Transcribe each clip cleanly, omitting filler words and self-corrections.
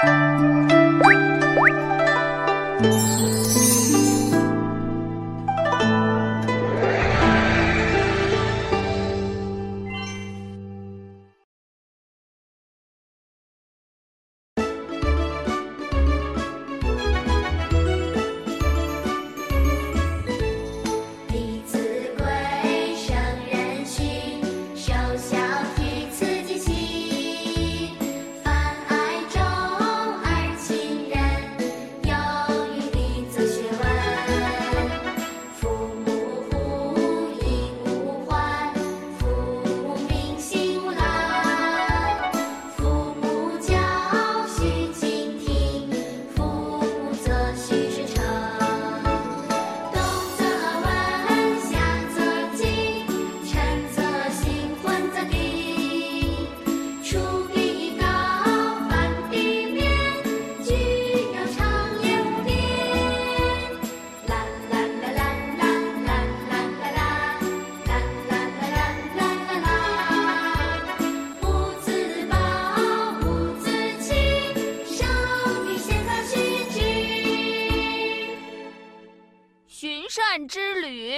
善之旅。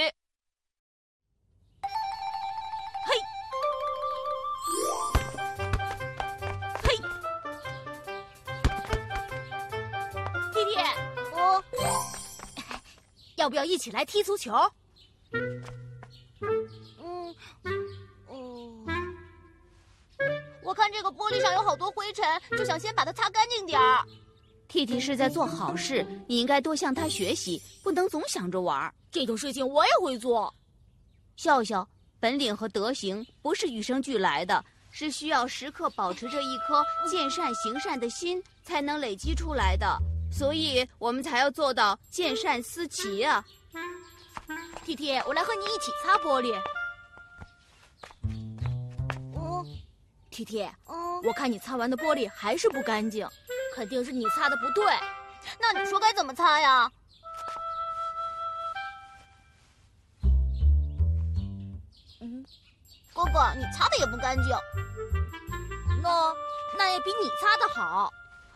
嘿，嘿，弟弟，要不要一起来踢足球？我看这个玻璃上有好多灰尘，就想先把它擦干净点儿。 T.T 是在做好事，你应该多向他学习，不能总想着玩。 这种事情我也会做。 笑笑，本领和德行不是与生俱来的，是需要时刻保持着一颗见善行善的心才能累积出来的。所以我们才要做到见善思齐啊。 T.T， 我来和你一起擦玻璃。T.T， 我看你擦完的玻璃还是不干净，肯定是你擦的不对。那你说该怎么擦呀？哥哥，你擦的也不干净。那也比你擦的好。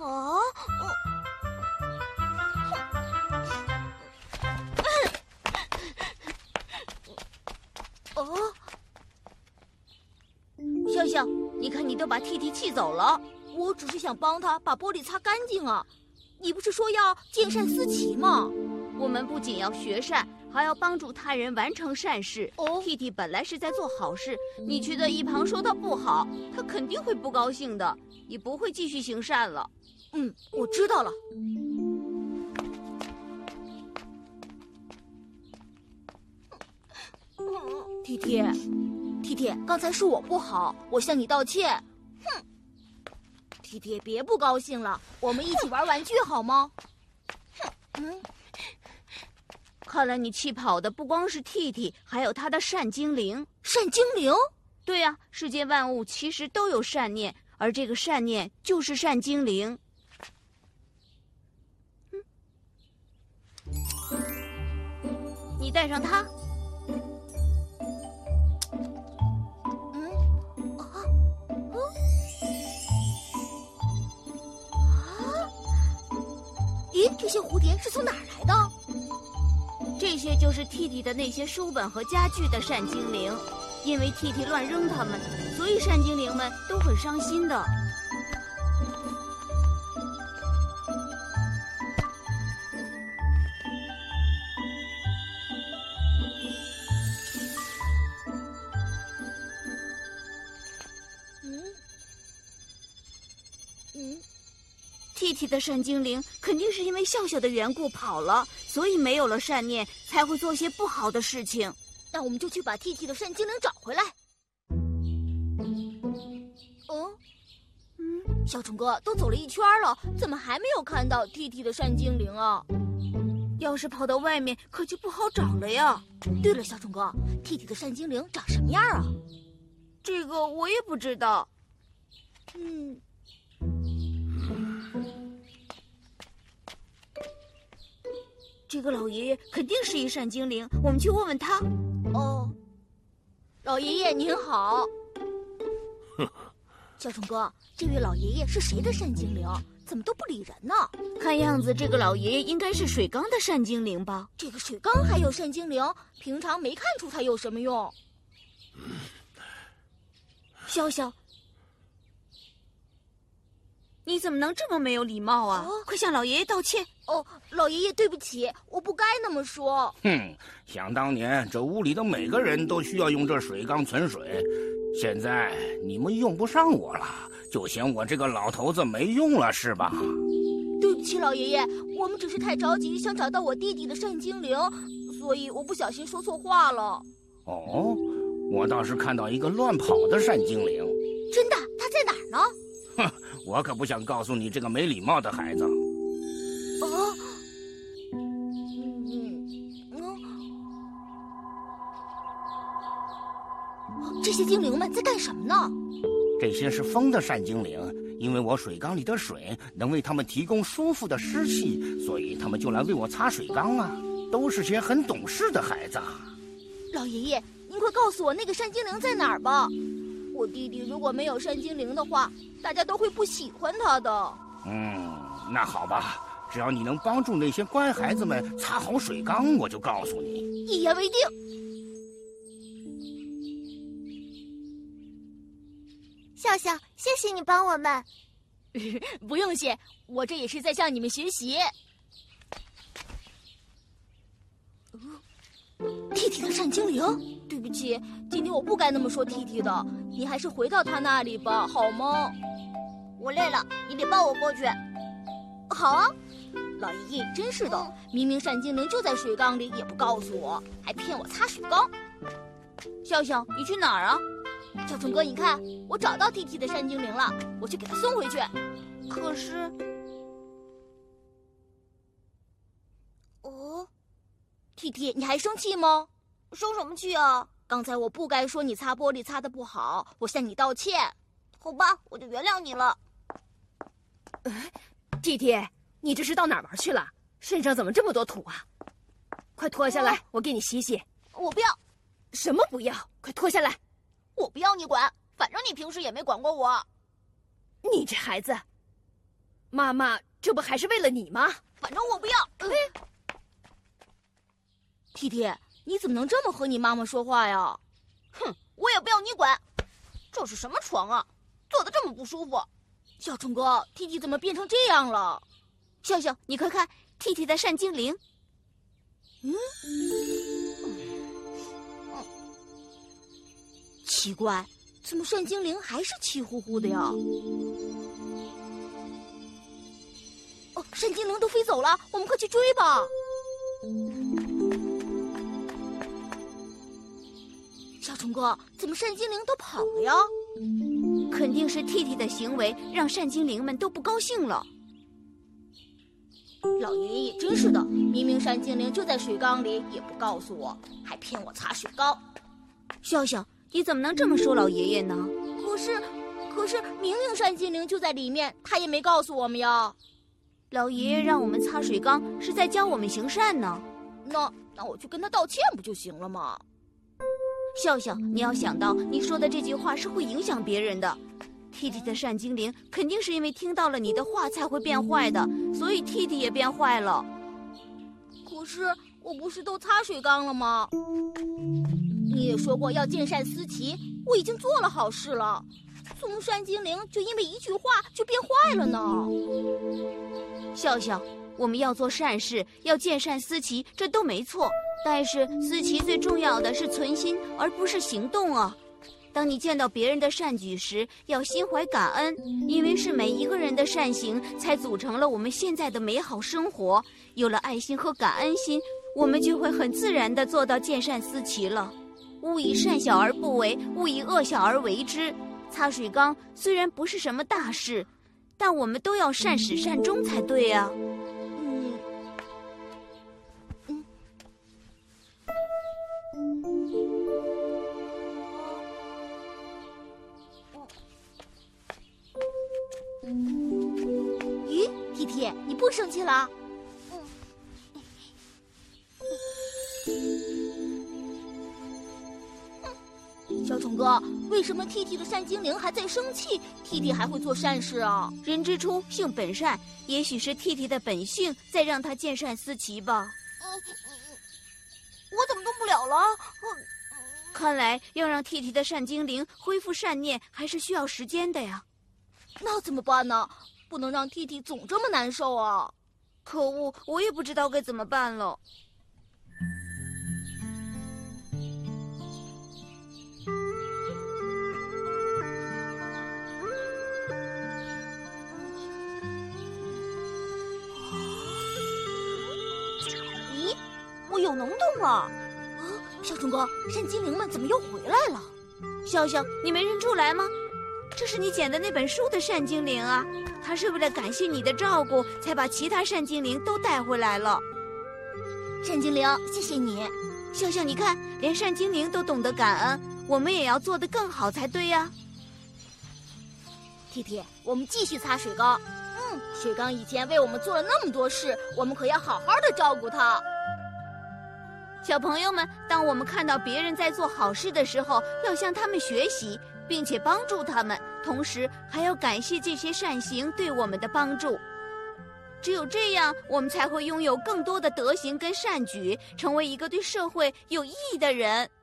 笑笑，你看你都把 T.T 气走了。 我只是想帮他把玻璃擦干净啊。你不是说要见善思齐吗？ 我们不仅要学善，还要帮助他人完成善事。T.T 本来是在做好事，你去在一旁说他不好，他肯定会不高兴的，也不会继续行善了。 我知道了。T.T，刚才是我不好，我向你道歉。T.T，别不高兴了，我们一起玩玩具好吗？ 看来你气跑的不光是 T.T， 还有他的善精灵。 善精灵？ 对呀，世间万物其实都有善念，而这个善念就是善精灵。你带上它。 咦，这些蝴蝶是从哪儿来的？ 这些就是 T.T 的那些书本和家具的善精灵，因为 T.T 乱扔它们，所以善精灵们都很伤心的。T.T 的善精灵肯定是因为笑笑的缘故跑了，所以没有了善念，才会做些不好的事情。 那我们就去把 T.T 的善精灵找回来。小虫哥，都走了一圈了，怎么还没有看到 T.T 的善精灵啊？ 要是跑到外面，可就不好找了呀。 对了，小虫哥 ，T.T 的善精灵长什么样啊？ 这个我也不知道。这个老爷爷肯定是一善精灵，我们去问问他。 老爷爷您好。 小虫哥，这位老爷爷是谁的善精灵？怎么都不理人呢？ 看样子这个老爷爷应该是水缸的善精灵吧？ 这个水缸还有善精灵，平常没看出它有什么用。 笑笑，你怎么能这么没有礼貌啊？快向老爷爷道歉！ 哦，老爷爷，对不起，我不该那么说。 想当年这屋里的每个人都需要用这水缸存水，现在你们用不上我了，就嫌我这个老头子没用了是吧？ 对不起，老爷爷，我们只是太着急，想找到我弟弟的善精灵，所以我不小心说错话了。 哦，我倒是看到一个乱跑的善精灵。 真的？他在哪儿呢？ 哼，我可不想告诉你这个没礼貌的孩子。 哦，这些精灵们在干什么呢？ 这些是风的善精灵，因为我水缸里的水能为他们提供舒服的湿气，所以他们就来为我擦水缸啊，都是些很懂事的孩子。 老爷爷，您快告诉我那个善精灵在哪儿吧。我弟弟如果没有善精灵的话，大家都会不喜欢他的。 那好吧，只要你能帮助那些乖孩子们擦好水缸，我就告诉你。 一言为定。 笑笑，谢谢你帮我们。 不用谢，我这也是在向你们学习。T T 的善精灵，对不起，今天我不该那么说 T T 的，你还是回到他那里吧，好吗？ 我累了，你得抱我过去。 好啊。老爷爷真是的，明明善精灵就在水缸里，也不告诉我，还骗我擦水缸。 笑笑，你去哪儿啊？ 小虫哥，你看，我找到 T T 的善精灵了，我去给他送回去。 可是， T T，你还生气吗？ 生什么气啊？ 刚才我不该说你擦玻璃擦得不好，我向你道歉。 好吧，我就原谅你了。 T T，你这是到哪儿玩去了？身上怎么这么多土啊？快脱下来，我给你洗洗。 我不要。 什么不要？快脱下来！ 我不要你管，反正你平时也没管过我。 你这孩子，妈妈这不还是为了你吗？ 反正我不要。T T，你怎么能这么和你妈妈说话呀？ 哼，我也不要你管。这是什么床啊？坐得这么不舒服。 小虫哥 ，T T 怎么变成这样了？ 笑笑，你快看 T T 的善精灵。 奇怪，怎么善精灵还是气呼呼的呀？哦，善精灵都飞走了，我们快去追吧。小虫哥，怎么善精灵都跑了呀？ 肯定是 T T 的行为让善精灵们都不高兴了。 老爷爷也真是的，明明善精灵就在水缸里，也不告诉我，还骗我擦水缸。 笑笑，你怎么能这么说老爷爷呢？ 可是明明善精灵就在里面，他也没告诉我们呀。 老爷爷让我们擦水缸，是在教我们行善呢。 那我去跟他道歉不就行了吗？ 笑笑，你要想到你说的这句话是会影响别人的。T T 的善精灵肯定是因为听到了你的话才会变坏的，所以 T T 也变坏了。 可是我不是都擦水缸了吗？你也说过要见善思齐，我已经做了好事了，怎么善精灵就因为一句话就变坏了呢？ 笑笑，我们要做善事，要见善思齐，这都没错。但是思齐最重要的是存心，而不是行动啊。当你见到别人的善举时，要心怀感恩，因为是每一个人的善行才组成了我们现在的美好生活。有了爱心和感恩心，我们就会很自然地做到见善思齐了。勿以善小而不为，勿以恶小而为之。擦水缸虽然不是什么大事，但我们都要善始善终才对啊。 咦 ，T T， 你不生气了？小虫哥。 哥，为什么T T的善精灵还在生气，T T还会做善事啊？ 人之初，性本善，也许是T T的本性在让他见善思齐吧。 我怎么动不了了？ 看来要让T T的善精灵恢复善念，还是需要时间的呀。 那怎么办呢？不能让T T总这么难受啊！ 可恶，我也不知道该怎么办了。 咦，我有能动了！啊，小虫哥，善精灵们怎么又回来了？ 笑笑，你没认出来吗？这是你捡的那本书的善精灵啊！他是为了感谢你的照顾，才把其他善精灵都带回来了。 善精灵，谢谢你。 笑笑，你看，连善精灵都懂得感恩，我们也要做得更好才对呀。 T T，我们继续擦水缸。水缸以前为我们做了那么多事，我们可要好好的照顾它。 小朋友们，当我们看到别人在做好事的时候，要向他们学习，并且帮助他们，同时还要感谢这些善行对我们的帮助。只有这样，我们才会拥有更多的德行跟善举，成为一个对社会有意义的人。